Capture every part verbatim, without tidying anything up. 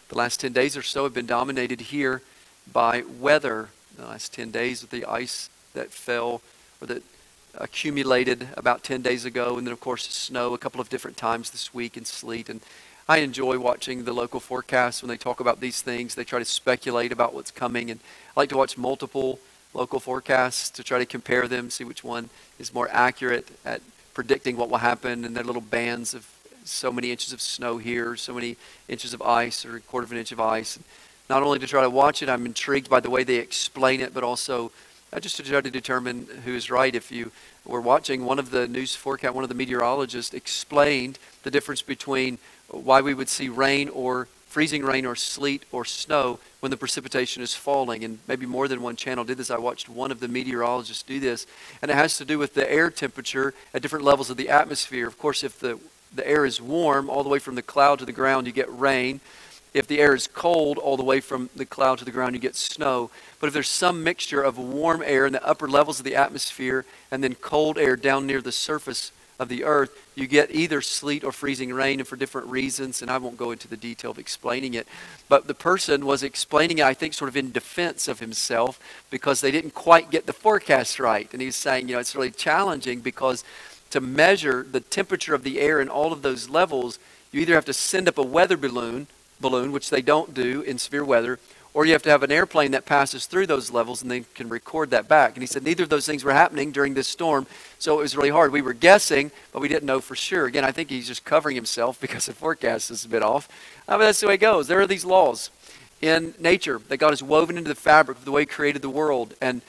The last ten days or so have been dominated here by weather. The last ten days with the ice that fell or that accumulated about ten days ago, and then of course snow a couple of different times this week and sleet. And I enjoy watching the local forecasts when they talk about these things. They try to speculate about what's coming, and I like to watch multiple local forecasts to try to compare them, see which one is more accurate at predicting what will happen, and their little bands of so many inches of snow here, so many inches of ice, or a quarter of an inch of ice. And not only to try to watch it, I'm intrigued by the way they explain it, but also uh, just to try to determine who is right. If you were watching, one of the news forecast, one of the meteorologists explained the difference between why we would see rain or freezing rain or sleet or snow when the precipitation is falling. And maybe more than one channel did this. I watched one of the meteorologists do this, and it has to do with the air temperature at different levels of the atmosphere. Of course, if the, the air is warm all the way from the cloud to the ground, you get rain. If the air is cold all the way from the cloud to the ground, you get snow. But if there's some mixture of warm air in the upper levels of the atmosphere and then cold air down near the surface of the earth, you get either sleet or freezing rain, and for different reasons, and I won't go into the detail of explaining it. But the person was explaining it, I think, sort of in defense of himself, because they didn't quite get the forecast right. And he was saying, you know, it's really challenging because to measure the temperature of the air in all of those levels, you either have to send up a weather balloon, balloon, which they don't do in severe weather, or you have to have an airplane that passes through those levels and they can record that back. And he said neither of those things were happening during this storm, so it was really hard. We were guessing, but we didn't know for sure. Again, I think he's just covering himself because the forecast is a bit off. Uh, but that's the way it goes. There are these laws in nature that God has woven into the fabric of the way He created the world. And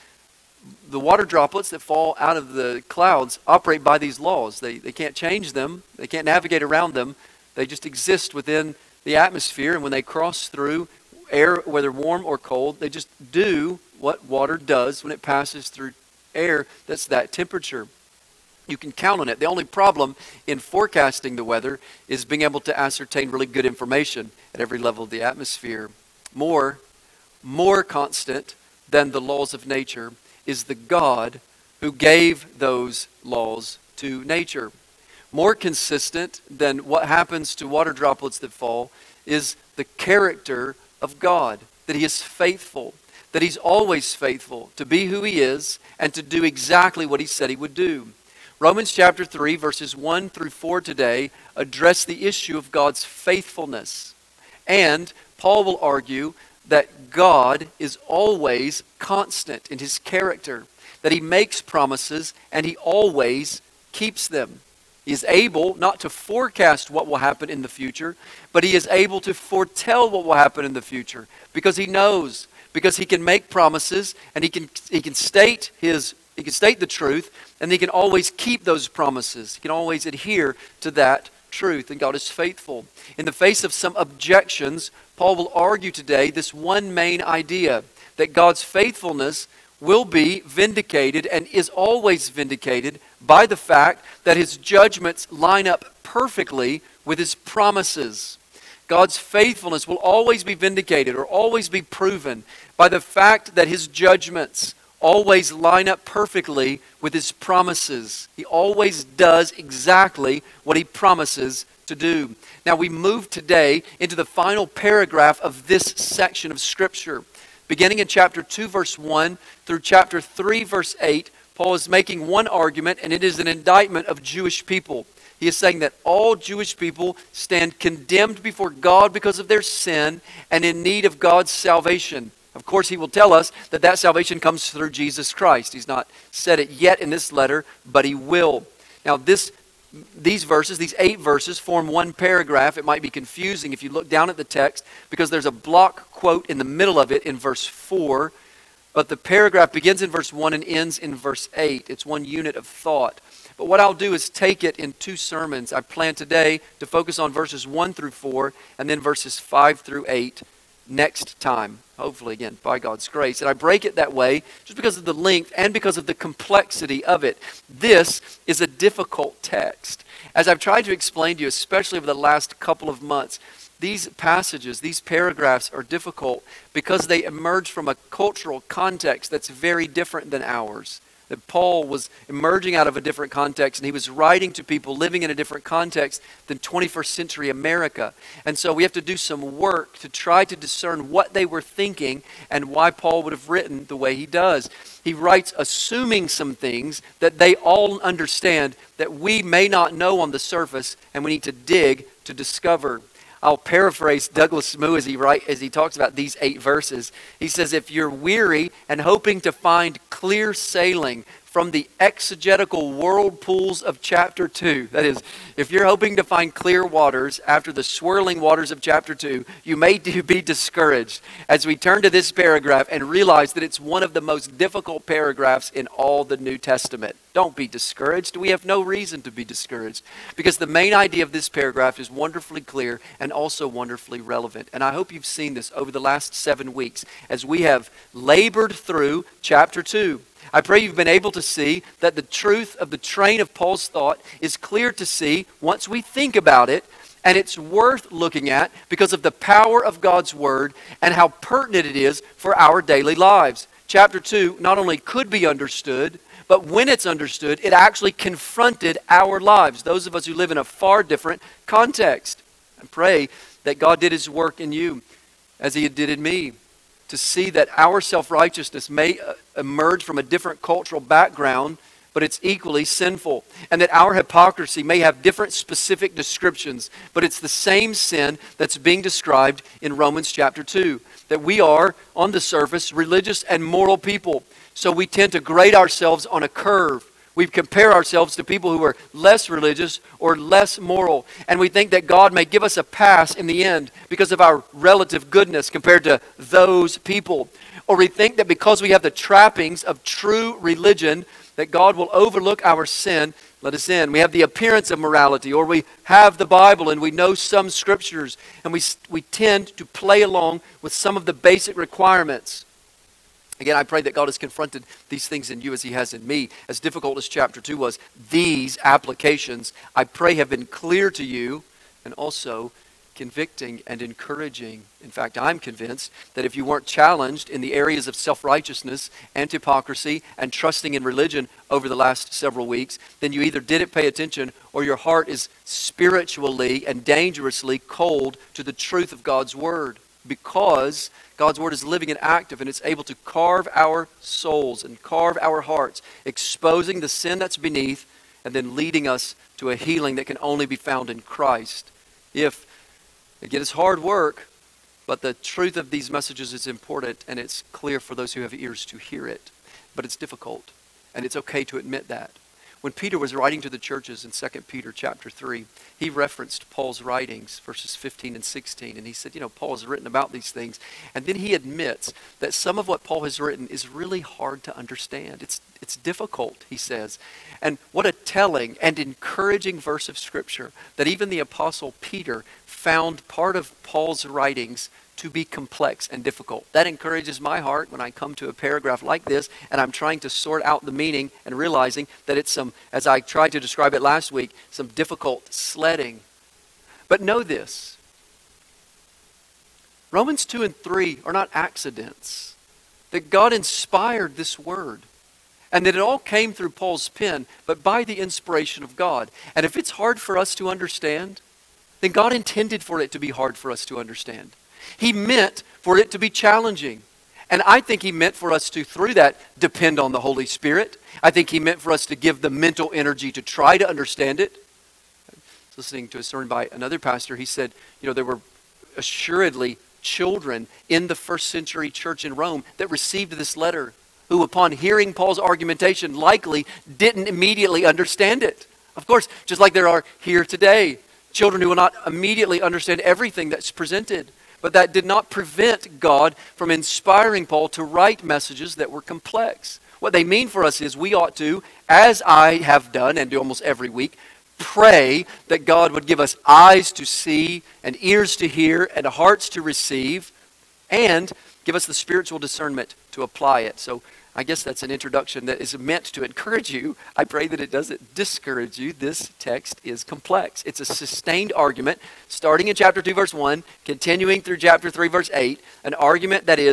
the water droplets that fall out of the clouds operate by these laws. They, they can't change them. They can't navigate around them. They just exist within the atmosphere, and when they cross through air, whether warm or cold, they just do what water does when it passes through air that's that temperature. You can count on it. The only problem in forecasting the weather is being able to ascertain really good information at every level of the atmosphere. More, more constant than the laws of nature is the God who gave those laws to nature. More consistent than what happens to water droplets that fall is the character of God, that He is faithful, that He's always faithful to be who He is and to do exactly what He said He would do. Romans chapter three, verses one through four today address the issue of God's faithfulness. And Paul will argue that God is always constant in His character, that He makes promises and He always keeps them. He is able not to forecast what will happen in the future, but He is able to foretell what will happen in the future because He knows, because He can make promises and He can He can state His He can state the truth, and He can always keep those promises. He can always adhere to that truth, and God is faithful. In the face of some objections, Paul will argue today this one main idea, that God's faithfulness will be vindicated and is always vindicated by the fact that His judgments line up perfectly with His promises. God's faithfulness will always be vindicated or always be proven by the fact that His judgments always line up perfectly with His promises. He always does exactly what He promises to do. Now we move today into the final paragraph of this section of Scripture. Beginning in chapter two, verse one, through chapter three, verse eight, Paul is making one argument, and it is an indictment of Jewish people. He is saying that all Jewish people stand condemned before God because of their sin and in need of God's salvation. Of course, he will tell us that that salvation comes through Jesus Christ. He's not said it yet in this letter, but he will. Now, this These verses, these eight verses, form one paragraph. It might be confusing if you look down at the text because there's a block quote in the middle of it in verse four, but the paragraph begins in verse one and ends in verse eight. It's one unit of thought. But what I'll do is take it in two sermons. I plan today to focus on verses one through four and then verses five through eight next time. Hopefully, again, by God's grace. And I break it that way just because of the length and because of the complexity of it. This is a difficult text. As I've tried to explain to you, especially over the last couple of months, these passages, these paragraphs are difficult because they emerge from a cultural context that's very different than ours. that Paul was emerging out of a different context, and he was writing to people living in a different context than twenty-first century America. And so we have to do some work to try to discern what they were thinking and why Paul would have written the way he does. He writes assuming some things that they all understand that we may not know on the surface, and we need to dig to discover. I'll paraphrase Douglas Moo as he write, as he talks about these eight verses. He says, if you're weary and hoping to find clear sailing from the exegetical whirlpools of chapter two, that is, if you're hoping to find clear waters after the swirling waters of chapter two, you may be discouraged as we turn to this paragraph and realize that it's one of the most difficult paragraphs in all the New Testament. Don't be discouraged. We have no reason to be discouraged because the main idea of this paragraph is wonderfully clear and also wonderfully relevant. And I hope you've seen this over the last seven weeks as we have labored through chapter two. I pray you've been able to see that the truth of the train of Paul's thought is clear to see once we think about it, and it's worth looking at because of the power of God's Word and how pertinent it is for our daily lives. Chapter two not only could be understood, but when it's understood, it actually confronted our lives, those of us who live in a far different context. I pray that God did His work in you as He did in me, to see that our self-righteousness may emerge from a different cultural background, but it's equally sinful. And that our hypocrisy may have different specific descriptions, but it's the same sin that's being described in Romans chapter two. That we are, on the surface, religious and moral people. So we tend to grade ourselves on a curve. We compare ourselves to people who are less religious or less moral. And we think that God may give us a pass in the end because of our relative goodness compared to those people. Or we think that because we have the trappings of true religion, that God will overlook our sin, let us in. We have the appearance of morality, or we have the Bible and we know some scriptures, and we, we tend to play along with some of the basic requirements. Again, I pray that God has confronted these things in you as He has in me. As difficult as chapter two was, these applications, I pray, have been clear to you and also convicting and encouraging. In fact, I'm convinced that if you weren't challenged in the areas of self-righteousness and hypocrisy and trusting in religion over the last several weeks, then you either didn't pay attention or your heart is spiritually and dangerously cold to the truth of God's Word. Because God's Word is living and active, and it's able to carve our souls and carve our hearts, exposing the sin that's beneath and then leading us to a healing that can only be found in Christ. If, again, it's hard work, but the truth of these messages is important, and it's clear for those who have ears to hear it. But it's difficult, and it's okay to admit that. When Peter was writing to the churches in Second Peter chapter three, he referenced Paul's writings, verses fifteen and sixteen, and he said, you know, Paul has written about these things. And then he admits that some of what Paul has written is really hard to understand. It's, it's difficult, he says. And what a telling and encouraging verse of Scripture that even the Apostle Peter found part of Paul's writings to be complex and difficult. That encourages my heart when I come to a paragraph like this and I'm trying to sort out the meaning and realizing that it's some, as I tried to describe it last week, some difficult sledding. But know this, Romans two and three are not accidents. That God inspired this word and that it all came through Paul's pen, but by the inspiration of God. And if it's hard for us to understand, then God intended for it to be hard for us to understand. He meant for it to be challenging. And I think He meant for us to, through that, depend on the Holy Spirit. I think He meant for us to give the mental energy to try to understand it. I was listening to a sermon by another pastor. He said, you know, there were assuredly children in the first century church in Rome that received this letter, who upon hearing Paul's argumentation likely didn't immediately understand it. Of course, just like there are here today, children who will not immediately understand everything that's presented. But that did not prevent God from inspiring Paul to write messages that were complex. What they mean for us is we ought to, as I have done and do almost every week, pray that God would give us eyes to see and ears to hear and hearts to receive and give us the spiritual discernment to apply it. So I guess that's an introduction that is meant to encourage you. I pray that it doesn't discourage you. This text is complex. It's a sustained argument, starting in chapter two, verse one, continuing through chapter three, verse eight, an argument that is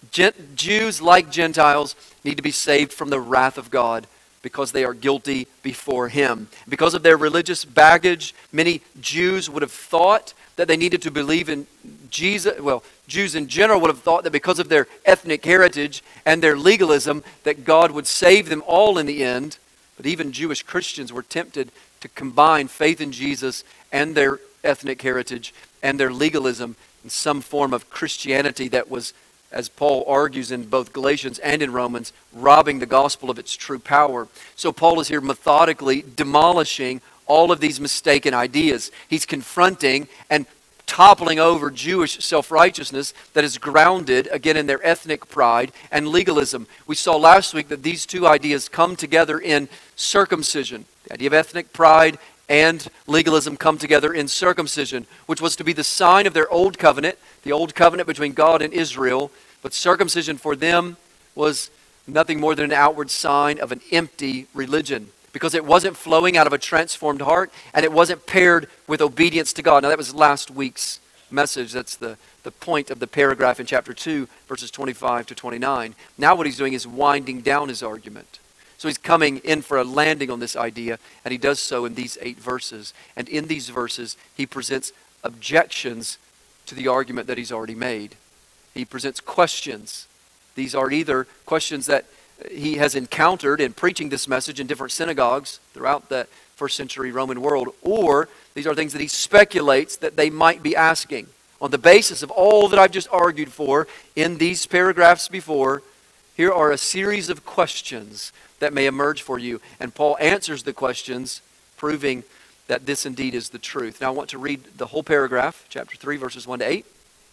Gent- Jews, like Gentiles, need to be saved from the wrath of God because they are guilty before Him. Because of their religious baggage, many Jews would have thought that they needed to believe in Jesus. Well, Jews in general would have thought that because of their ethnic heritage and their legalism, that God would save them all in the end. But even Jewish Christians were tempted to combine faith in Jesus and their ethnic heritage and their legalism in some form of Christianity that was, as Paul argues in both Galatians and in Romans, robbing the gospel of its true power. So Paul is here methodically demolishing all of these mistaken ideas. He's confronting and toppling over Jewish self-righteousness that is grounded, again, in their ethnic pride and legalism. We saw last week that these two ideas come together in circumcision. The idea of ethnic pride and legalism come together in circumcision, which was to be the sign of their old covenant, the old covenant between God and Israel. But circumcision for them was nothing more than an outward sign of an empty religion, because it wasn't flowing out of a transformed heart, and it wasn't paired with obedience to God. Now, that was last week's message. That's the, the point of the paragraph in chapter two, verses twenty-five to twenty-nine. Now what he's doing is winding down his argument. So he's coming in for a landing on this idea, and he does so in these eight verses. And in these verses, he presents objections to the argument that he's already made. He presents questions. These are either questions that he has encountered in preaching this message in different synagogues throughout the first century Roman world, or these are things that he speculates that they might be asking. On the basis of all that I've just argued for in these paragraphs before, here are a series of questions that may emerge for you. And Paul answers the questions, proving that this indeed is the truth. Now I want to read the whole paragraph, chapter three, verses one to eight.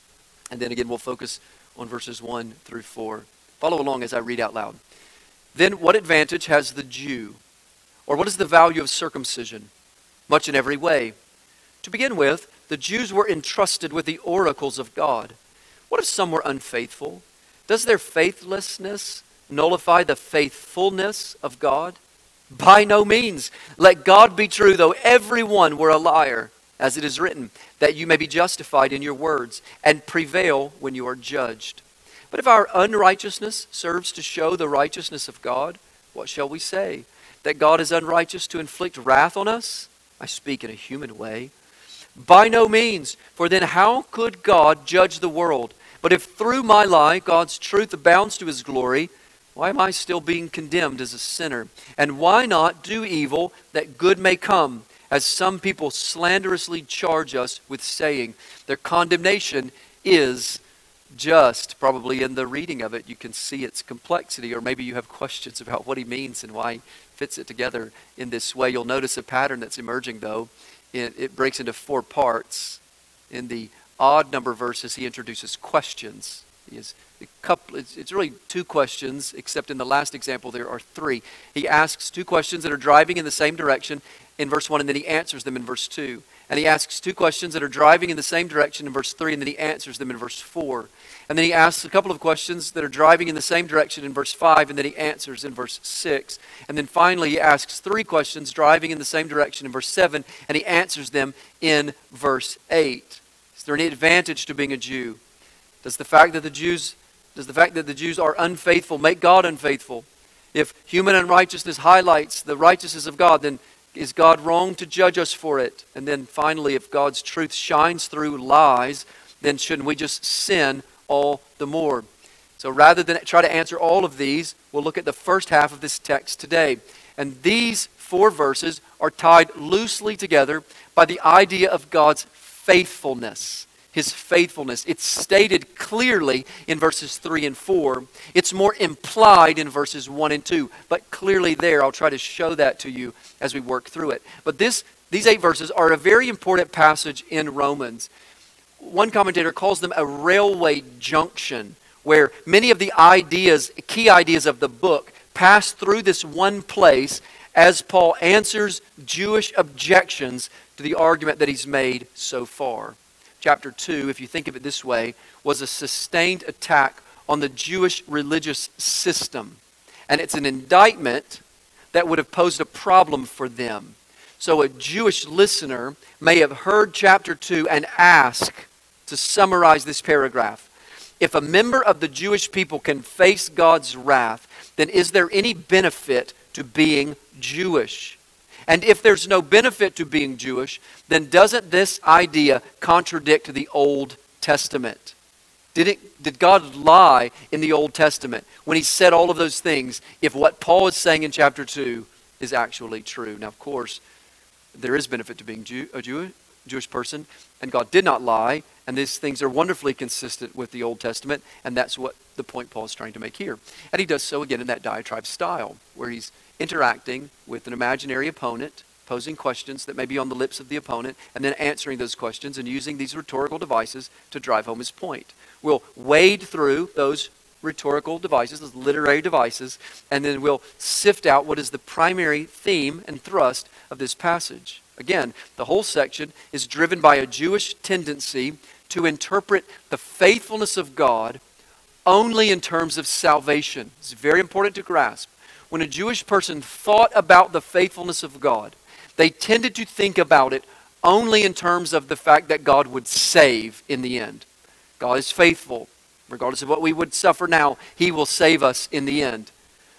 And then again we'll focus on verses one through four. Follow along as I read out loud. Then what advantage has the Jew? Or what is the value of circumcision? Much in every way. To begin with, the Jews were entrusted with the oracles of God. What if some were unfaithful? Does their faithlessness nullify the faithfulness of God? By no means. Let God be true, though every one were a liar, as it is written, that you may be justified in your words and prevail when you are judged. But if our unrighteousness serves to show the righteousness of God, what shall we say? That God is unrighteous to inflict wrath on us? I speak in a human way. By no means, for then how could God judge the world? But if through my lie God's truth abounds to His glory, why am I still being condemned as a sinner? And why not do evil that good may come, as some people slanderously charge us with saying? Their condemnation is just. Probably in the reading of it you can see its complexity, or maybe you have questions about what he means and why he fits it together in this way. You'll notice a pattern that's emerging though. It, it breaks into four parts. In the odd number verses he introduces questions. He has a couple, it's, it's really two questions, except in the last example there are three. He asks two questions that are driving in the same direction in verse one, and then he answers them in verse two. And he asks two questions that are driving in the same direction in verse three, and then he answers them in verse four. And then he asks a couple of questions that are driving in the same direction in verse five, and then he answers in verse six. And then finally he asks three questions driving in the same direction in verse seven, and he answers them in verse eight. Is there any advantage to being a Jew? Does the fact that the Jews, does the fact that the Jews are unfaithful make God unfaithful? If human unrighteousness highlights the righteousness of God, then is God wrong to judge us for it? And then finally, if God's truth shines through lies, then shouldn't we just sin all the more? So rather than try to answer all of these, we'll look at the first half of this text today. And these four verses are tied loosely together by the idea of God's faithfulness. His faithfulness. It's stated clearly in verses three and four. It's more implied in verses one and two, but clearly there. I'll try to show that to you as we work through it. But this, these eight verses are a very important passage in Romans. One commentator calls them a railway junction, where many of the ideas, key ideas of the book, pass through this one place as Paul answers Jewish objections to the argument that he's made so far. Chapter two, if you think of it this way, was a sustained attack on the Jewish religious system. And it's an indictment that would have posed a problem for them. So a Jewish listener may have heard chapter two and ask to summarize this paragraph. If a member of the Jewish people can face God's wrath, then is there any benefit to being Jewish? And if there's no benefit to being Jewish, then doesn't this idea contradict the Old Testament? Did it, did God lie in the Old Testament when he said all of those things if what Paul is saying in chapter two is actually true? Now, of course, there is benefit to being Jew, a Jew, Jewish person, and God did not lie, and these things are wonderfully consistent with the Old Testament, and that's what the point Paul is trying to make here. And he does so again in that diatribe style, where he's interacting with an imaginary opponent, posing questions that may be on the lips of the opponent, and then answering those questions and using these rhetorical devices to drive home his point. We'll wade through those rhetorical devices, those literary devices, and then we'll sift out what is the primary theme and thrust of this passage. Again, the whole section is driven by a Jewish tendency to interpret the faithfulness of God only in terms of salvation. It's very important to grasp. When a Jewish person thought about the faithfulness of God, they tended to think about it only in terms of the fact that God would save in the end. God is faithful. Regardless of what we would suffer now, he will save us in the end.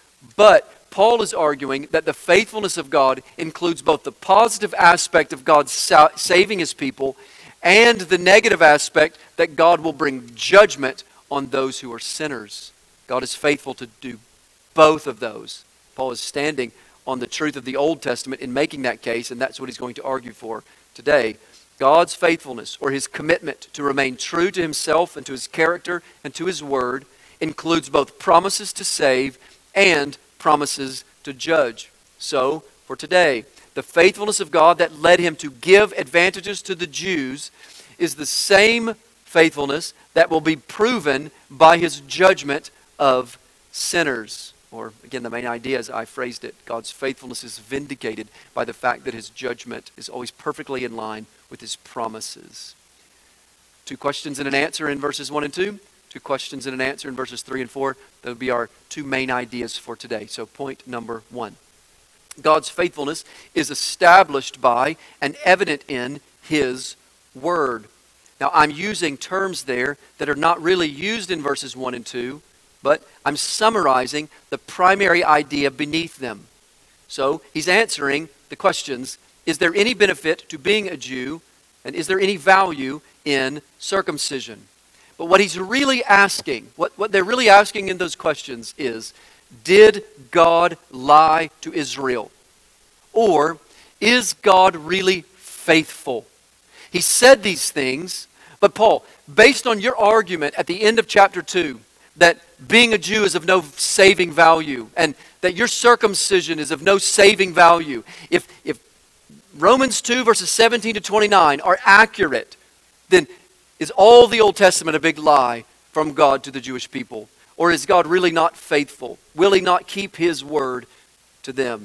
But Paul is arguing that the faithfulness of God includes both the positive aspect of God sa- saving his people and the negative aspect that God will bring judgment on those who are sinners. God is faithful to do both of those. Paul is standing on the truth of the Old Testament in making that case, and that's what he's going to argue for today. God's faithfulness, or his commitment to remain true to himself and to his character and to his word, includes both promises to save and promises to judge. So, for today, the faithfulness of God that led him to give advantages to the Jews is the same faithfulness that will be proven by his judgment of sinners. Or, again, the main idea as I phrased it, God's faithfulness is vindicated by the fact that his judgment is always perfectly in line with his promises. Two questions and an answer in verses one and two. Two questions and an answer in verses three and four. Those will be our two main ideas for today. So point number one. God's faithfulness is established by and evident in his word. Now, I'm using terms there that are not really used in verses one and two, but I'm summarizing the primary idea beneath them. So he's answering the questions, is there any benefit to being a Jew, and is there any value in circumcision? But what he's really asking, what, what they're really asking in those questions is, did God lie to Israel? Or is God really faithful? He said these things, but Paul, based on your argument at the end of chapter two, that being a Jew is of no saving value, and that your circumcision is of no saving value. If, if Romans two verses seventeen to twenty-nine are accurate, then is all the Old Testament a big lie from God to the Jewish people? Or is God really not faithful? Will he not keep his word to them?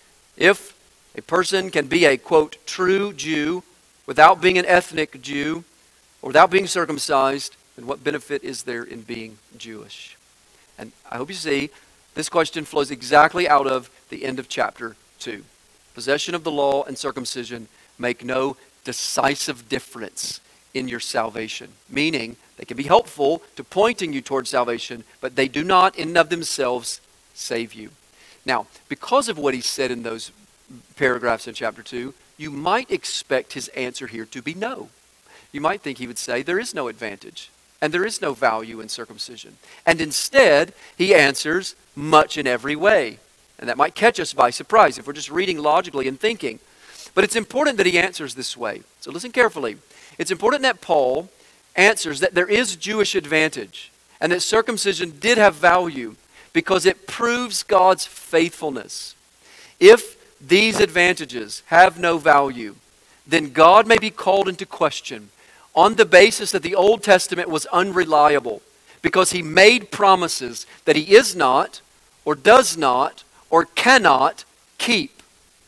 If a person can be a, quote, true Jew without being an ethnic Jew or without being circumcised, then what benefit is there in being Jewish? And I hope you see, this question flows exactly out of the end of chapter two. Possession of the law and circumcision make no decisive difference in your salvation. Meaning, they can be helpful to pointing you towards salvation, but they do not in and of themselves save you. Now, because of what he said in those paragraphs in chapter two, you might expect his answer here to be no. You might think he would say there is no advantage. And there is no value in circumcision. And instead, he answers much in every way. And that might catch us by surprise if we're just reading logically and thinking. But it's important that he answers this way. So listen carefully. It's important that Paul answers that there is Jewish advantage and that circumcision did have value because it proves God's faithfulness. If these advantages have no value, then God may be called into question on the basis that the Old Testament was unreliable because he made promises that he is not, or does not, or cannot keep.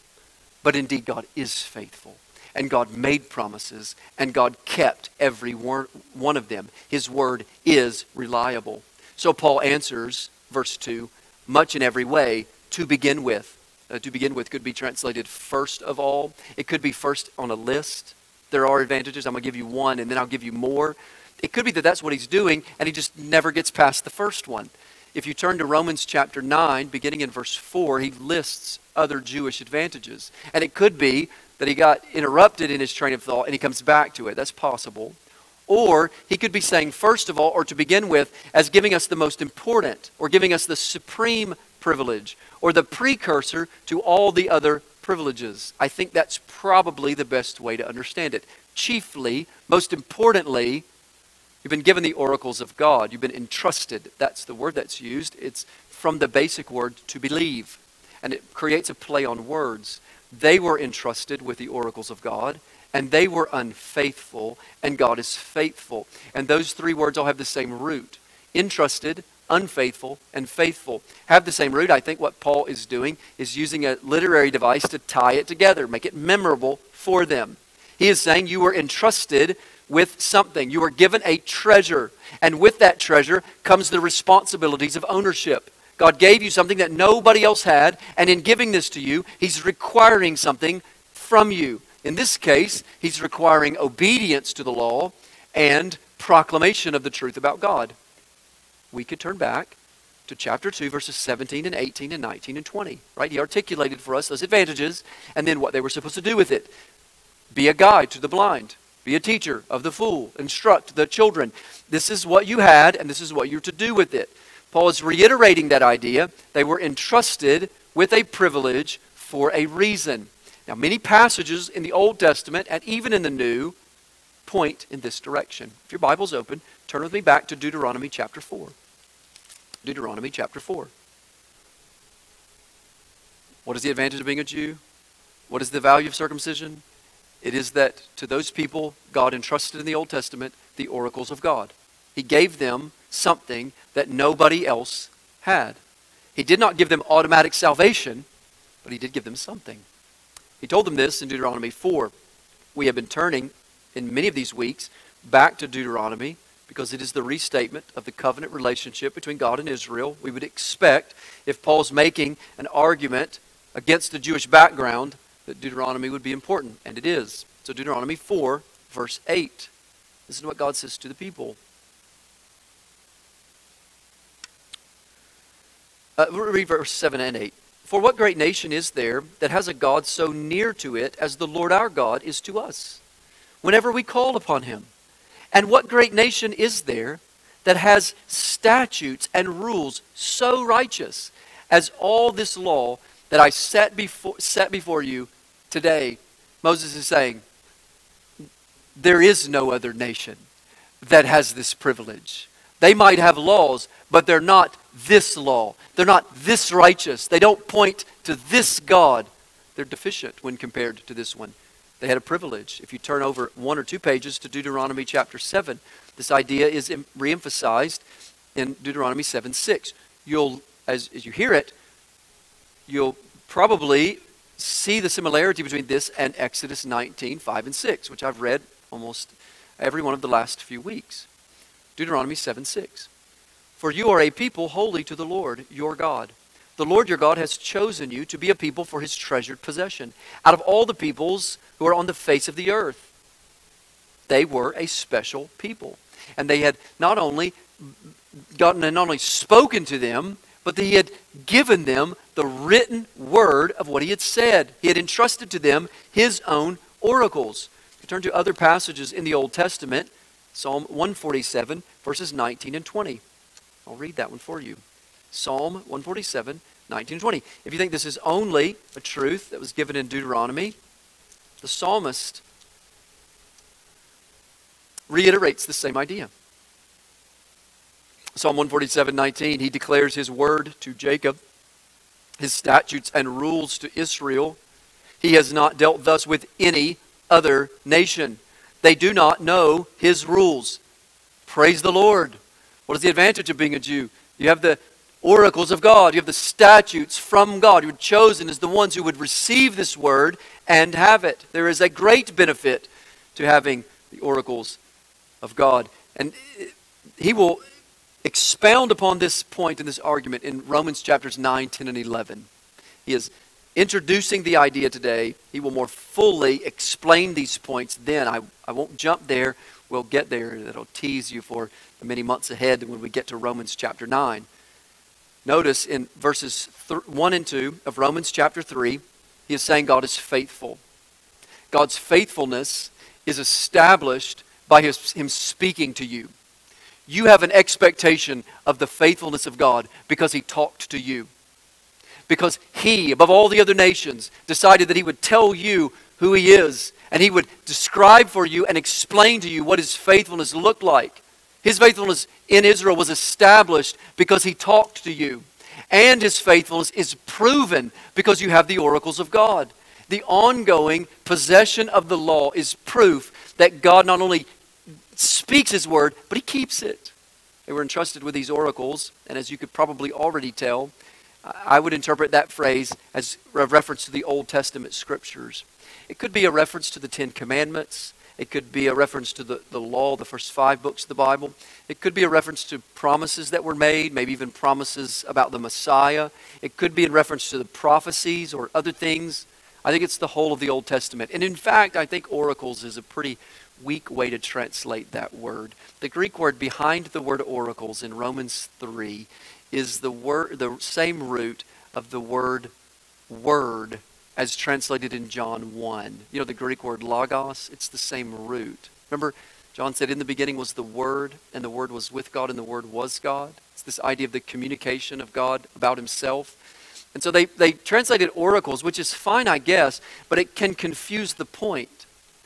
But indeed, God is faithful, and God made promises, and God kept every one of them. His word is reliable. So Paul answers, verse two, much in every way, to begin with. Uh, to begin with could be translated first of all. It could be first on a list. There are advantages. I'm going to give you one, and then I'll give you more. it could be that that's what he's doing, and he just never gets past the first one. If you turn to Romans chapter nine, beginning in verse four, he lists other Jewish advantages. And it could be that he got interrupted in his train of thought and he comes back to it. That's possible. Or he could be saying, first of all, or to begin with, as giving us the most important, or giving us the supreme privilege, or the precursor to all the other privileges. I think that's probably the best way to understand it. Chiefly, most importantly, you've been given the oracles of God. You've been entrusted. That's the word that's used. It's from the basic word to believe. And it creates a play on words. They were entrusted with the oracles of God, and they were unfaithful, and God is faithful. And those three words all have the same root. Entrusted, unfaithful, and faithful have the same root. I think what Paul is doing is using a literary device to tie it together, make it memorable for them. He is saying you were entrusted with something. You were given a treasure. And with that treasure comes the responsibilities of ownership. God gave you something that nobody else had, and in giving this to you, He's requiring something from you. In this case, He's requiring obedience to the law and proclamation of the truth about God. We could turn back to chapter two, verses seventeen and eighteen and nineteen and twenty. Right? He articulated for us those advantages and then what they were supposed to do with it. Be a guide to the blind. Be a teacher of the fool. Instruct the children. This is what you had, and this is what you're to do with it. Paul is reiterating that idea. They were entrusted with a privilege for a reason. Now, many passages in the Old Testament and even in the New point in this direction. If your Bible's open, turn with me back to Deuteronomy chapter four. Deuteronomy chapter four. What is the advantage of being a Jew? What is the value of circumcision? It is that to those people, God entrusted in the Old Testament the oracles of God. He gave them something that nobody else had. He did not give them automatic salvation, but He did give them something. He told them this in Deuteronomy four. We have been turning in many of these weeks back to Deuteronomy because it is the restatement of the covenant relationship between God and Israel. We would expect, if Paul's making an argument against the Jewish background, that Deuteronomy would be important, and it is. So Deuteronomy four, verse eight. This is what God says to the people. Uh, read verse seven and eight. For what great nation is there that has a God so near to it as the Lord our God is to us, whenever we call upon Him? And what great nation is there that has statutes and rules so righteous as all this law that I set before, set before you today? Moses is saying, there is no other nation that has this privilege. They might have laws, but they're not this law. They're not this righteous. They don't point to this God. They're deficient when compared to this one. They had a privilege. If you turn over one or two pages to Deuteronomy chapter seven, this idea is reemphasized in Deuteronomy seven six. You'll, as, as you hear it, you'll probably see the similarity between this and Exodus nineteen five and six, which I've read almost every one of the last few weeks. Deuteronomy seven six. For you are a people holy to the Lord your God. The Lord your God has chosen you to be a people for His treasured possession. Out of all the peoples who are on the face of the earth, they were a special people. And they had not only gotten and not only spoken to them, but that He had given them the written word of what He had said. He had entrusted to them His own oracles. We turn to other passages in the Old Testament, Psalm one forty-seven, verses nineteen and twenty. I'll read that one for you. Psalm one forty-seven, nineteen and twenty. If you think this is only a truth that was given in Deuteronomy, the psalmist reiterates the same idea. Psalm one forty-seven, nineteen, he declares His word to Jacob, His statutes and rules to Israel. He has not dealt thus with any other nation. They do not know His rules. Praise the Lord. What is the advantage of being a Jew? You have the oracles of God. You have the statutes from God. You're chosen as the ones who would receive this word and have it. There is a great benefit to having the oracles of God. And he will expound upon this point in this argument in Romans chapters nine, ten, and eleven. He is introducing the idea today. He will more fully explain these points then. I, I won't jump there. we'll get there. That'll tease you for many months ahead when we get to Romans chapter nine. Notice in verses th- one and two of Romans chapter three, he is saying God is faithful. God's faithfulness is established by his, him speaking to you. You have an expectation of the faithfulness of God because he talked to you. Because he, above all the other nations, decided that he would tell you who he is, and he would describe for you and explain to you what his faithfulness looked like. His faithfulness in Israel was established because he talked to you. And his faithfulness is proven because you have the oracles of God. The ongoing possession of the law is proof that God not only speaks his word, but he keeps it. They were entrusted with these oracles, and as you could probably already tell, I would interpret that phrase as a reference to the Old Testament scriptures. It could be a reference to the Ten Commandments. It could be a reference to the, the law, the first five books of the Bible. It could be a reference to promises that were made, maybe even promises about the Messiah. It could be in reference to the prophecies or other things. I think it's the whole of the Old Testament. And in fact, I think oracles is a pretty weak way to translate that word. The Greek word behind the word oracles in Romans three is the word, the same root of the word word as translated in John one. You know the Greek word logos? It's the same root. Remember, John said, in the beginning was the Word, and the Word was with God, and the Word was God. It's this idea of the communication of God about himself. And so they, they translated oracles, which is fine, I guess, but it can confuse the point.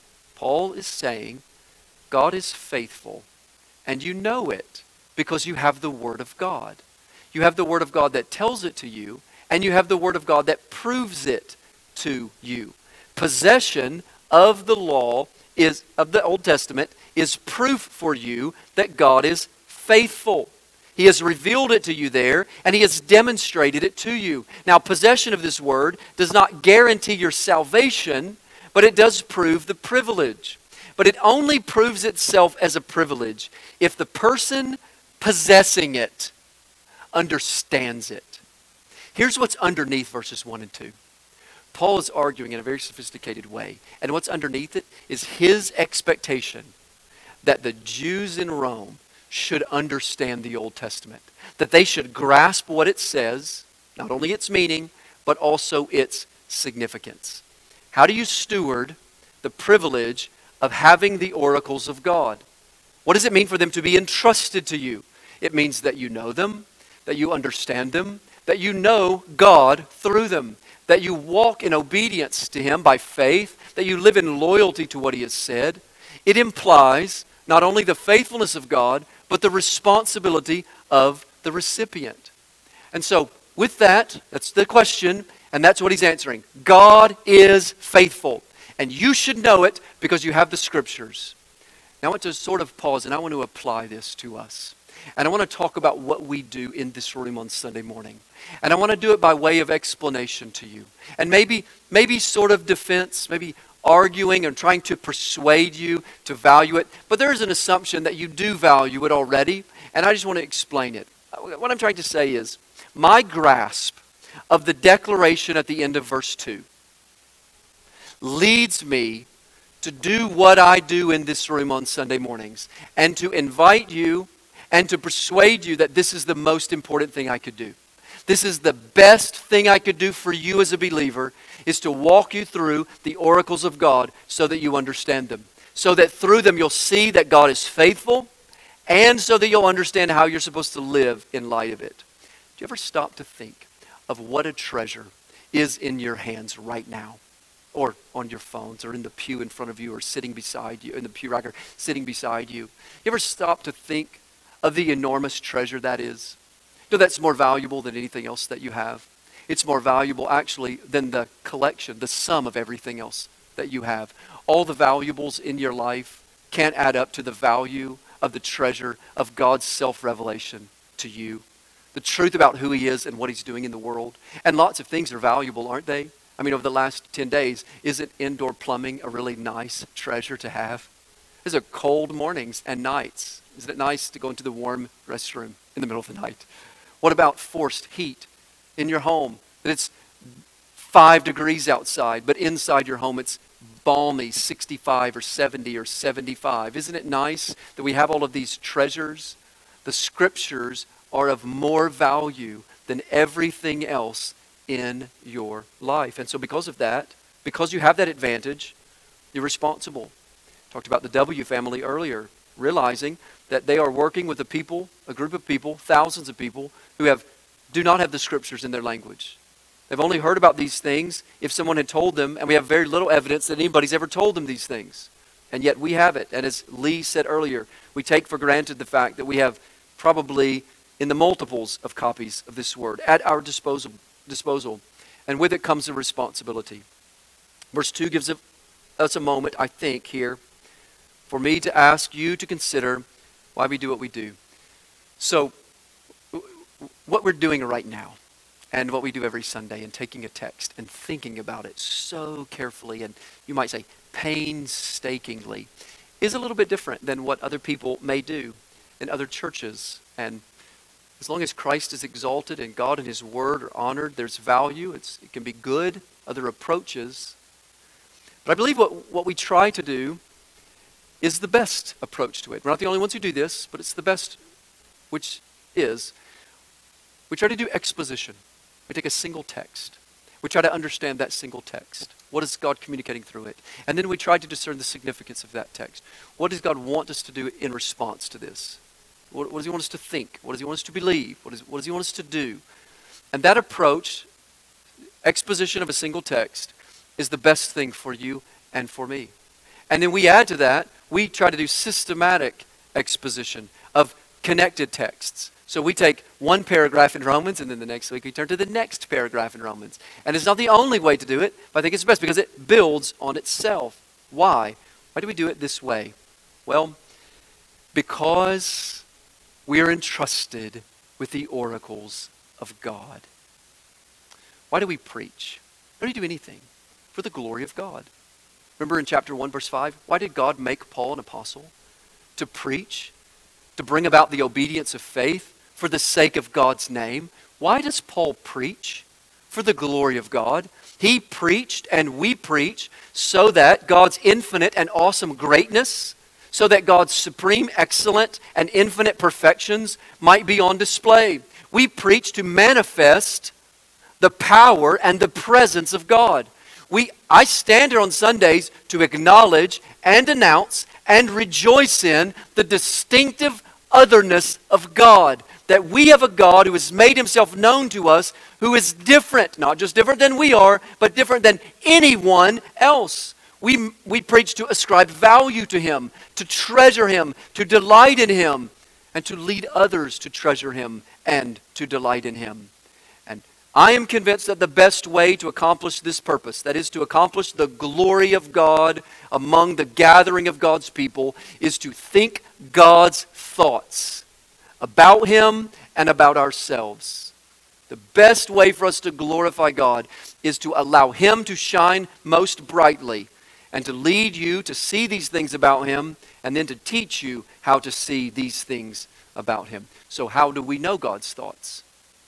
Paul is saying, God is faithful, and you know it because you have the Word of God. You have the Word of God that tells it to you, and you have the Word of God that proves it to you. Possession of the law is of the Old Testament is proof for you that God is faithful. He has revealed it to you there, and he has demonstrated it to you. Now, possession of this word does not guarantee your salvation, but it does prove the privilege. But it only proves itself as a privilege if the person possessing it understands it. Here's what's underneath verses one and two. Paul is arguing in a very sophisticated way. And what's underneath it is his expectation that the Jews in Rome should understand the Old Testament. That they should grasp what it says, not only its meaning, but also its significance. How do you steward the privilege of having the oracles of God? What does it mean for them to be entrusted to you? It means that you know them, that you understand them, that you know God through them, that you walk in obedience to him by faith, that you live in loyalty to what he has said. It implies not only the faithfulness of God, but the responsibility of the recipient. And so, with that, that's the question, and that's what he's answering. God is faithful, and you should know it because you have the scriptures. Now I want to sort of pause, and I want to apply this to us. And I want to talk about what we do in this room on Sunday morning. And I want to do it by way of explanation to you. And maybe, maybe sort of defense, maybe arguing and trying to persuade you to value it. But there is an assumption that you do value it already, and I just want to explain it. What I'm trying to say is, my grasp of the declaration at the end of verse two leads me to do what I do in this room on Sunday mornings, and to invite you and to persuade you that this is the most important thing I could do. This is the best thing I could do for you as a believer, is to walk you through the oracles of God so that you understand them. So that through them you'll see that God is faithful, and so that you'll understand how you're supposed to live in light of it. Do you ever stop to think of what a treasure is in your hands right now? Or on your phones, or in the pew in front of you, or sitting beside you, in the pew racker sitting beside you. You ever stop to think of the enormous treasure that is? You know, that's more valuable than anything else that you have. It's more valuable actually than the collection, the sum of everything else that you have. All the valuables in your life can't add up to the value of the treasure of God's self-revelation to you. The truth about who he is and what he's doing in the world. And lots of things are valuable, aren't they? I mean, over the last ten days, isn't indoor plumbing a really nice treasure to have? These are cold mornings and nights. Isn't it nice to go into the warm restroom in the middle of the night? What about forced heat in your home? That it's five degrees outside, but inside your home it's balmy sixty-five or seventy or seventy-five. Isn't it nice that we have all of these treasures? The Scriptures are of more value than everything else in your life. And so because of that, because you have that advantage, you're responsible. Talked about the W family earlier, realizing that they are working with a people, a group of people, thousands of people who have do not have the Scriptures in their language. They've only heard about these things if someone had told them, and we have very little evidence that anybody's ever told them these things. And yet we have it. And as Lee said earlier, we take for granted the fact that we have probably in the multiples of copies of this word at our disposal. disposal. And with it comes a responsibility. Verse two gives us a moment, I think, here for me to ask you to consider why we do what we do. So, what we're doing right now, and what we do every Sunday, and taking a text and thinking about it so carefully, and you might say painstakingly, is a little bit different than what other people may do in other churches. And as long as Christ is exalted and God and His Word are honored, there's value. It's, it can be good, other approaches. But I believe what, what we try to do is the best approach to it. We're not the only ones who do this, but it's the best, which is, we try to do exposition. We take a single text. We try to understand that single text. What is God communicating through it? And then we try to discern the significance of that text. What does God want us to do in response to this? What, what does He want us to think? What does He want us to believe? What, is, what does He want us to do? And that approach, exposition of a single text, is the best thing for you and for me. And then we add to that, we try to do systematic exposition of connected texts. So we take one paragraph in Romans, and then the next week we turn to the next paragraph in Romans. And it's not the only way to do it, but I think it's the best because it builds on itself. Why? Why do we do it this way? Well, because we are entrusted with the oracles of God. Why do we preach? Why do we do anything? For the glory of God. Remember in chapter one, verse five, why did God make Paul an apostle? To preach, to bring about the obedience of faith for the sake of God's name. Why does Paul preach? For the glory of God. He preached and we preach so that God's infinite and awesome greatness, so that God's supreme excellent and infinite perfections might be on display. We preach to manifest the power and the presence of God. We, I stand here on Sundays to acknowledge and announce and rejoice in the distinctive otherness of God. That we have a God who has made Himself known to us, who is different, not just different than we are, but different than anyone else. We, we preach to ascribe value to Him, to treasure Him, to delight in Him, and to lead others to treasure Him and to delight in Him. And I am convinced that the best way to accomplish this purpose, that is to accomplish the glory of God among the gathering of God's people, is to think God's thoughts about Him and about ourselves. The best way for us to glorify God is to allow Him to shine most brightly and to lead you to see these things about Him and then to teach you how to see these things about Him. So how do we know God's thoughts?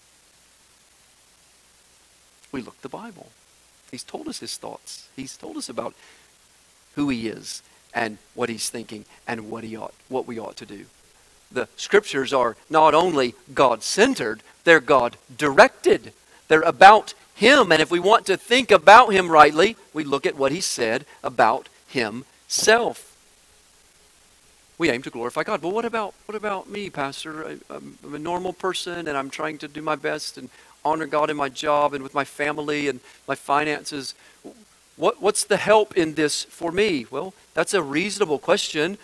We look at the Bible. He's told us His thoughts. He's told us about who He is and what He's thinking and what he ought, what we ought to do. The Scriptures are not only God-centered, they're God-directed. They're about Him. And if we want to think about Him rightly, we look at what He said about Himself. We aim to glorify God. But what about what about me, Pastor? I, I'm a normal person, and I'm trying to do my best and honor God in my job and with my family and my finances. What, what's the help in this for me? Well, that's a reasonable question.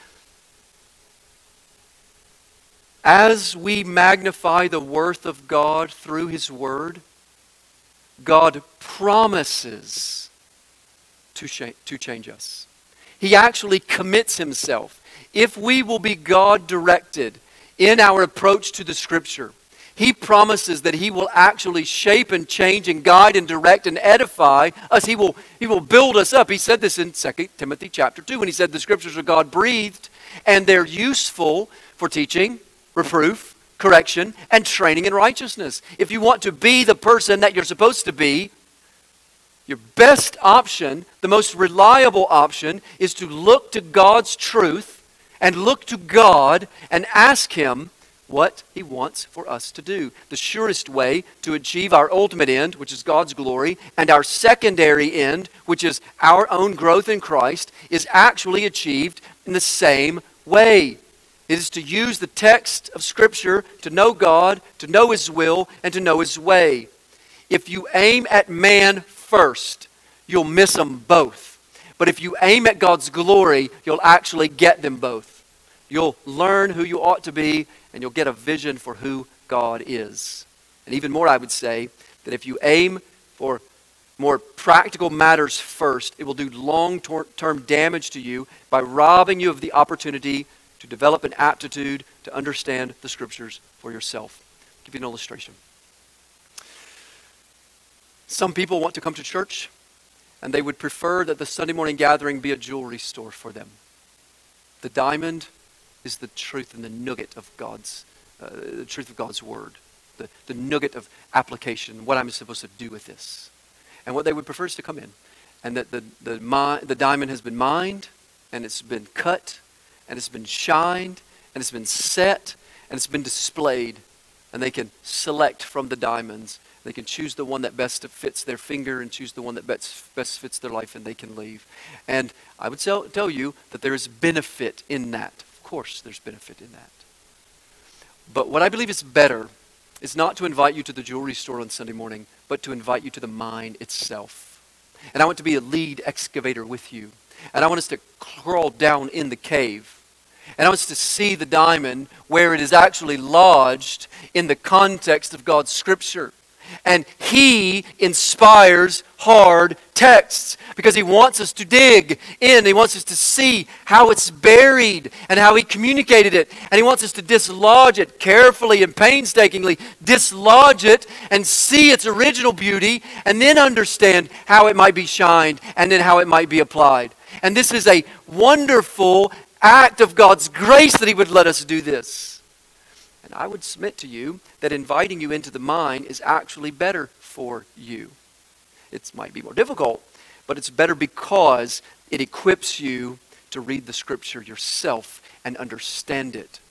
As we magnify the worth of God through His Word, God promises to, sh- to change us. He actually commits Himself. If we will be God-directed in our approach to the Scripture, He promises that He will actually shape and change and guide and direct and edify us. He will, he will build us up. He said this in Second Timothy chapter two when he said the Scriptures are God-breathed and they're useful for teaching, reproof, correction, and training in righteousness. If you want to be the person that you're supposed to be, Your best option, the most reliable option, is to look to God's truth and look to God and ask Him what He wants for us to do. The surest way to achieve our ultimate end, which is God's glory, and our secondary end, which is our own growth in Christ, is actually achieved in the same way. It is to use the text of Scripture to know God, to know His will, and to know His way. If you aim at man first, you'll miss them both. But if you aim at God's glory, you'll actually get them both. You'll learn who you ought to be, and you'll get a vision for who God is. And even more, I would say that if you aim for more practical matters first, it will do long-term damage to you by robbing you of the opportunity to develop an aptitude to understand the Scriptures for yourself. I'll give you an illustration. Some people want to come to church, and they would prefer that the Sunday morning gathering be a jewelry store for them. The diamond is the truth and the nugget of God's, uh, the truth of God's Word, the, the nugget of application, what I'm supposed to do with this. And what they would prefer is to come in, and that the, the, mi- the diamond has been mined, and it's been cut, and it's been shined, and it's been set, and it's been displayed, and they can select from the diamonds. They can choose the one that best fits their finger and choose the one that best, best fits their life, and they can leave. And I would tell, tell you that there is benefit in that. Of course, there's benefit in that. But what I believe is better is not to invite you to the jewelry store on Sunday morning, but to invite you to the mine itself. And I want to be a lead excavator with you. And I want us to crawl down in the cave. And I want us to see the diamond where it is actually lodged in the context of God's Scripture. And He inspires hard texts because He wants us to dig in. He wants us to see how it's buried and how He communicated it. And He wants us to dislodge it carefully and painstakingly, dislodge it and see its original beauty, and then understand how it might be shined and then how it might be applied. And this is a wonderful act of God's grace that He would let us do this. And I would submit to you that inviting you into the mine is actually better for you. It might be more difficult, but it's better because it equips you to read the Scripture yourself and understand it.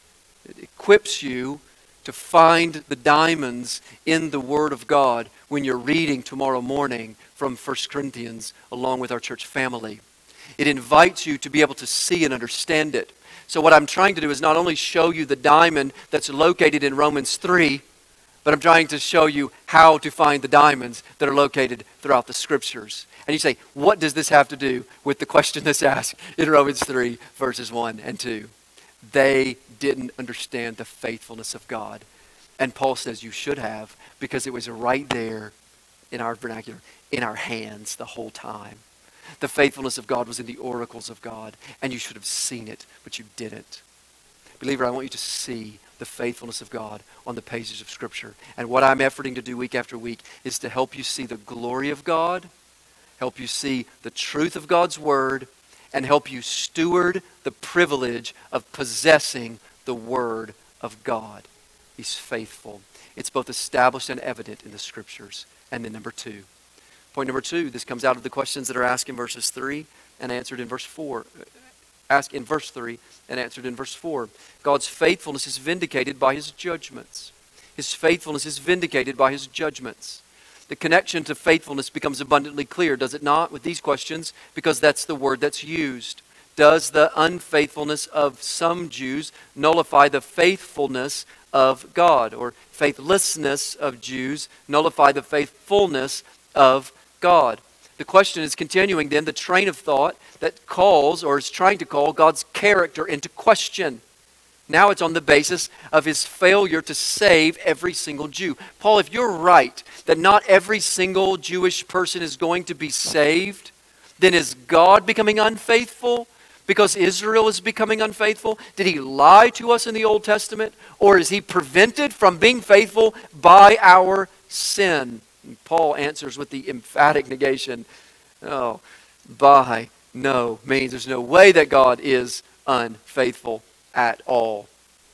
It equips you to find the diamonds in the Word of God when you're reading tomorrow morning from First Corinthians along with our church family. It invites you to be able to see and understand it. So what I'm trying to do is not only show you the diamond that's located in Romans three, but I'm trying to show you how to find the diamonds that are located throughout the Scriptures. And you say, what does this have to do with the question that's asked in Romans three, verses one and two? They didn't understand the faithfulness of God. And Paul says you should have, because it was right there in our vernacular, in our hands the whole time. The faithfulness of God was in the oracles of God, and you should have seen it, but you didn't. Believer, I want you to see the faithfulness of God on the pages of Scripture. And what I'm efforting to do week after week is to help you see the glory of God, help you see the truth of God's Word, and help you steward the privilege of possessing the Word of God. He's faithful. It's both established and evident in the Scriptures. And then number two. Point number two, this comes out of the questions that are asked in verses three and answered in verse four. Asked in verse three and answered in verse four. God's faithfulness is vindicated by His judgments. His faithfulness is vindicated by His judgments. The connection to faithfulness becomes abundantly clear, does it not, with these questions? Because that's the word that's used. Does the unfaithfulness of some Jews nullify the faithfulness of God? Or faithlessness of Jews nullify the faithfulness of God? The question is continuing then the train of thought that calls or is trying to call God's character into question. Now it's on the basis of His failure to save every single Jew. Paul, if you're right that not every single Jewish person is going to be saved, then is God becoming unfaithful because Israel is becoming unfaithful? Did He lie to us in the Old Testament? Or is He prevented from being faithful by our sin? And Paul answers with the emphatic negation. Oh, by no means. There's no way that God is unfaithful at all.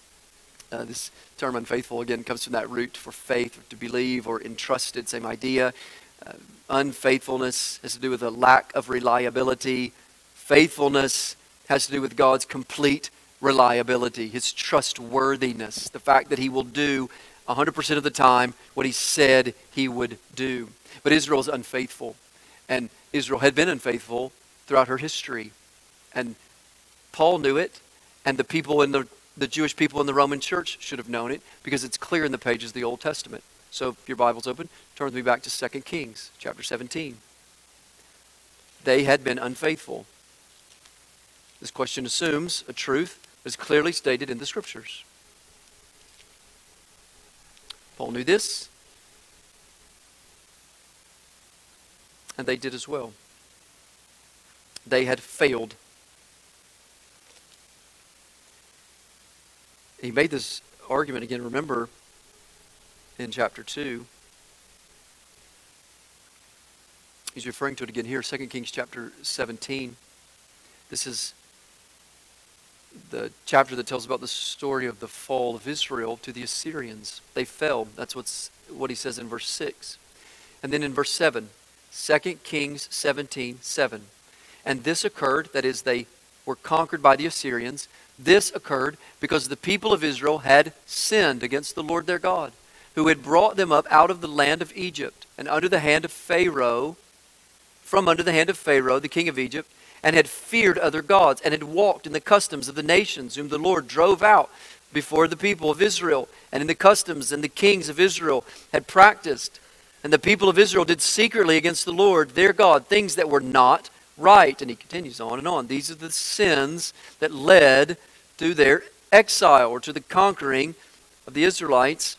Uh, this term unfaithful, again, comes from that root for faith, or to believe, or entrusted, same idea. Unfaithfulness has to do with a lack of reliability. Faithfulness has to do with God's complete reliability, his trustworthiness, the fact that he will do one hundred percent of the time what he said he would do. But Israel is unfaithful, and Israel had been unfaithful throughout her history. And Paul knew it, and the people in the, the Jewish people in the Roman church should have known it, because it's clear in the pages of the Old Testament. So if your Bible's open, turn with me back to Second Kings chapter seventeen. They had been unfaithful. This question assumes a truth that is clearly stated in the Scriptures. Paul knew this, and they did as well. They had failed. He made this argument again, remember, in chapter two. He's referring to it again here, Second Kings chapter seventeen. This is the chapter that tells about the story of the fall of Israel to the Assyrians. They fell. That's what's what he says in verse six. And then in verse seven, Second Kings seventeen, seven. And this occurred, that is, they were conquered by the Assyrians. This occurred because the people of Israel had sinned against the Lord their God, who had brought them up out of the land of Egypt and under the hand of Pharaoh, from under the hand of Pharaoh, the king of Egypt, and had feared other gods, and had walked in the customs of the nations whom the Lord drove out before the people of Israel, and in the customs and the kings of Israel had practiced. And the people of Israel did secretly against the Lord their God things that were not right. And he continues on and on. These are the sins that led to their exile, or to the conquering of the Israelites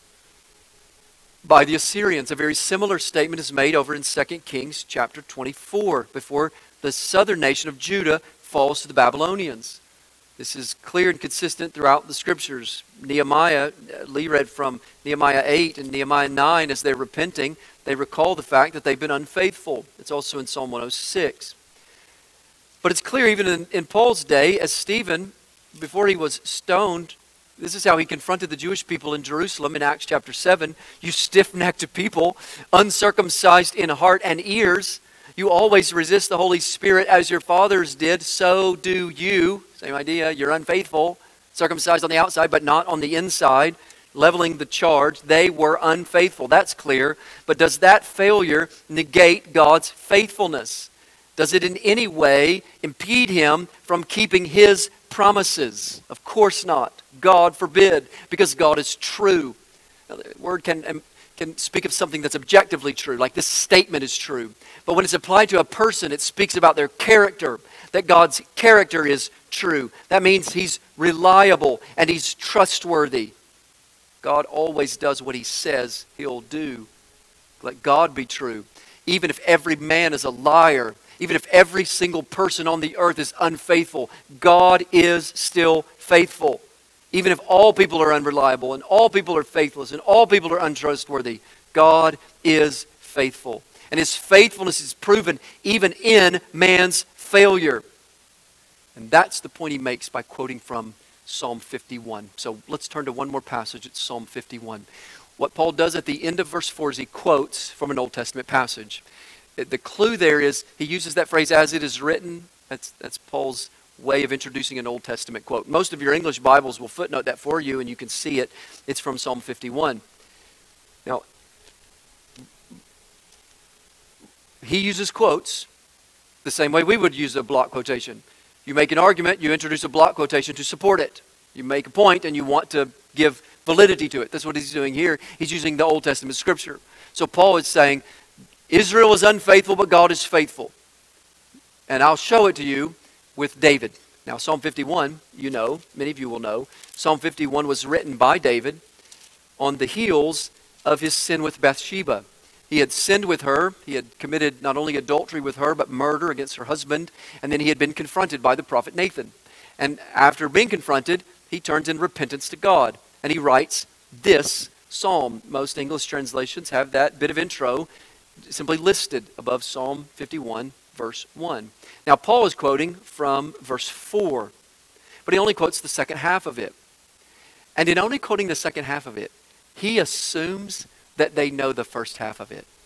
by the Assyrians. A very similar statement is made over in Second Kings chapter twenty-four, before the southern nation of Judah falls to the Babylonians. This is clear and consistent throughout the Scriptures. Nehemiah, Lee read from Nehemiah eight and Nehemiah nine, as they're repenting, they recall the fact that they've been unfaithful. It's also in Psalm one oh six. But it's clear even in, in Paul's day, as Stephen, before he was stoned, this is how he confronted the Jewish people in Jerusalem in Acts chapter seven. You stiff-necked people, uncircumcised in heart and ears, you always resist the Holy Spirit as your fathers did, so do you. Same idea, you're unfaithful, circumcised on the outside but not on the inside, leveling the charge. They were unfaithful, that's clear. But does that failure negate God's faithfulness? Does it in any way impede him from keeping his promises? Of course not. God forbid, because God is true. Now, the word can, can speak of something that's objectively true, like this statement is true. But when it's applied to a person, it speaks about their character, that God's character is true. That means he's reliable and he's trustworthy. God always does what he says he'll do. Let God be true. Even if every man is a liar, even if every single person on the earth is unfaithful, God is still faithful. Even if all people are unreliable and all people are faithless and all people are untrustworthy, God is faithful. And his faithfulness is proven even in man's failure. And that's the point he makes by quoting from Psalm fifty-one. So let's turn to one more passage. It's Psalm fifty-one. What Paul does at the end of verse four is he quotes from an Old Testament passage. The clue there is he uses that phrase, as it is written. That's, that's Paul's way of introducing an Old Testament quote. Most of your English Bibles will footnote that for you, and you can see it. It's from Psalm fifty-one. Now, he uses quotes the same way we would use a block quotation. You make an argument, you introduce a block quotation to support it. You make a point and you want to give validity to it. That's what he's doing here. He's using the Old Testament scripture. So Paul is saying, Israel is unfaithful, but God is faithful. And I'll show it to you with David. Now, Psalm fifty-one, you know, many of you will know, Psalm fifty-one was written by David on the heels of his sin with Bathsheba. He had sinned with her. He had committed not only adultery with her, but murder against her husband. And then he had been confronted by the prophet Nathan. And after being confronted, he turns in repentance to God. And he writes this psalm. Most English translations have that bit of intro simply listed above Psalm fifty-one, verse one. Now, Paul is quoting from verse four, but he only quotes the second half of it. And in only quoting the second half of it, he assumes that they know the first half of it.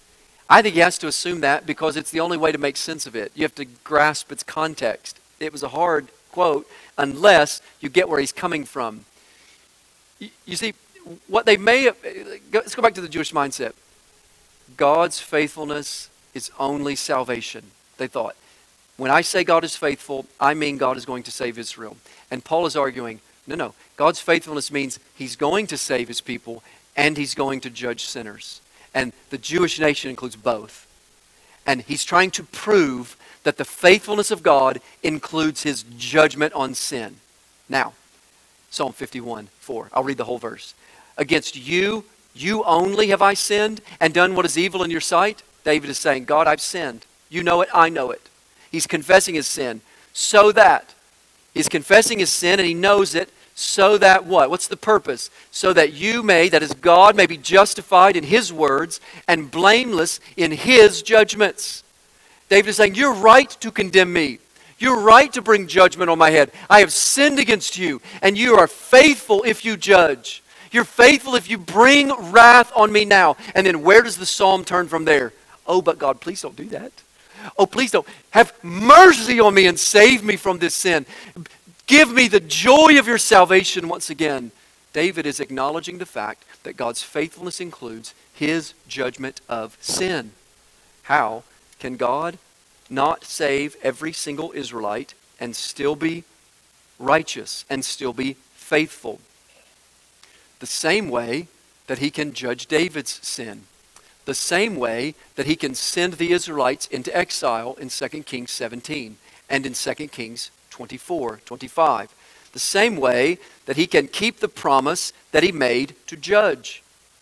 I think he has to assume that because it's the only way to make sense of it. You have to grasp its context. It was a hard quote unless you get where he's coming from. You, you see, what they may have, let's go back to the Jewish mindset. God's faithfulness is only salvation, they thought. When I say God is faithful, I mean God is going to save Israel. And Paul is arguing, no, no. God's faithfulness means he's going to save his people and he's going to judge sinners. And the Jewish nation includes both. And he's trying to prove that the faithfulness of God includes his judgment on sin. Now, Psalm fifty-one, four. I'll read the whole verse. Against you, you only have I sinned and done what is evil in your sight. David is saying, God, I've sinned. You know it, I know it. He's confessing his sin so that, he's confessing his sin and he knows it so that what? What's the purpose? So that you may, that is God, may be justified in his words and blameless in his judgments. David is saying, you're right to condemn me. You're right to bring judgment on my head. I have sinned against you, and you are faithful if you judge. You're faithful if you bring wrath on me now. And then where does the psalm turn from there? Oh, but God, please don't do that. Oh, please don't. Have mercy on me and save me from this sin. Give me the joy of your salvation once again. David is acknowledging the fact that God's faithfulness includes his judgment of sin. How can God not save every single Israelite and still be righteous and still be faithful? The same way that he can judge David's sin. The same way that he can send the Israelites into exile in Second Kings seventeen and in Second Kings twenty-four, twenty-five. The same way that he can keep the promise that he made to judge.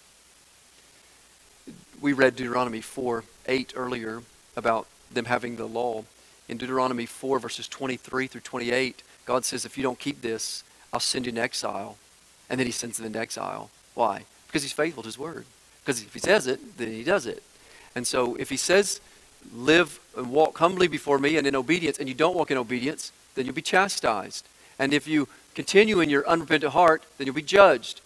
We read Deuteronomy four, eight earlier about them having the law. In Deuteronomy four, verses twenty-three through twenty-eight, God says, if you don't keep this, I'll send you in exile. And then he sends them into exile. Why? Because he's faithful to his word. Because if he says it, then he does it. And so if he says, live and walk humbly before me and in obedience, and you don't walk in obedience, then you'll be chastised. And if you continue in your unrepentant heart, then you'll be judged.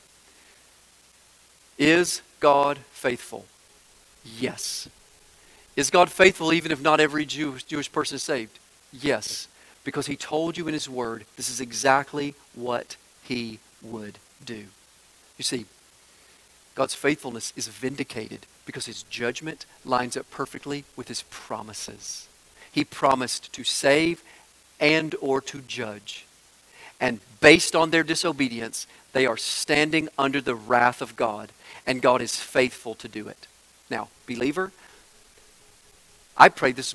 Is God faithful? Yes. Is God faithful even if not every Jewish, Jewish person is saved? Yes. Because he told you in his word, this is exactly what he would do. You see, God's faithfulness is vindicated because his judgment lines up perfectly with his promises. He promised to save and or to judge. And based on their disobedience, they are standing under the wrath of God. And God is faithful to do it. Now, believer, I pray this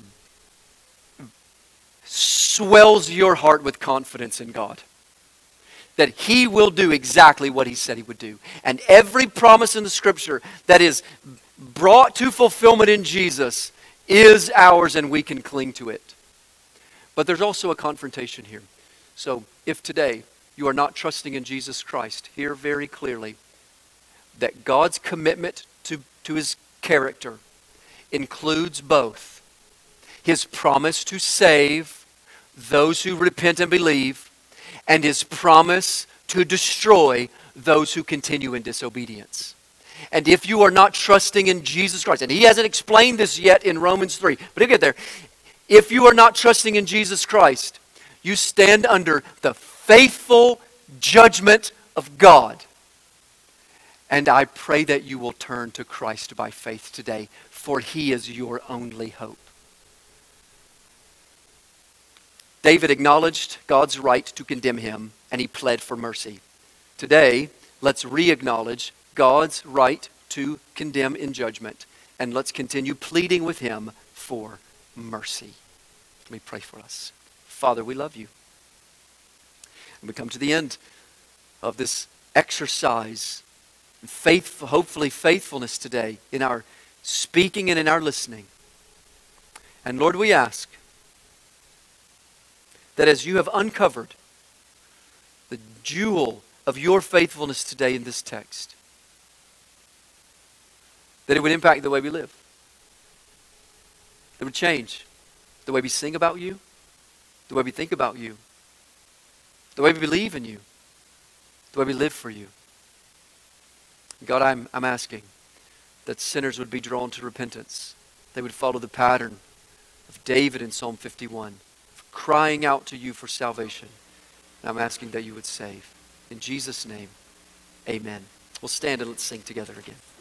swells your heart with confidence in God. That he will do exactly what he said he would do. And every promise in the scripture that is brought to fulfillment in Jesus is ours and we can cling to it. But there's also a confrontation here. So if today you are not trusting in Jesus Christ, hear very clearly that God's commitment to, to his character includes both his promise to save those who repent and believe, and his promise to destroy those who continue in disobedience. And if you are not trusting in Jesus Christ, and he hasn't explained this yet in Romans three, but he'll get there. If you are not trusting in Jesus Christ, you stand under the faithful judgment of God. And I pray that you will turn to Christ by faith today, for he is your only hope. David acknowledged God's right to condemn him, and he pled for mercy. Today, let's re-acknowledge God's right to condemn in judgment, and let's continue pleading with him for mercy. Let me pray for us. Father, we love you. And we come to the end of this exercise, faith, hopefully faithfulness today in our speaking and in our listening. And Lord, we ask that as you have uncovered the jewel of your faithfulness today in this text, that it would impact the way we live. It would change the way we sing about you, the way we think about you, the way we believe in you, the way we live for you. God, I'm, I'm asking that sinners would be drawn to repentance, They would follow the pattern of David in Psalm fifty-one, crying out to you for salvation. And I'm asking that you would save. In Jesus' name, amen. We'll stand and let's sing together again.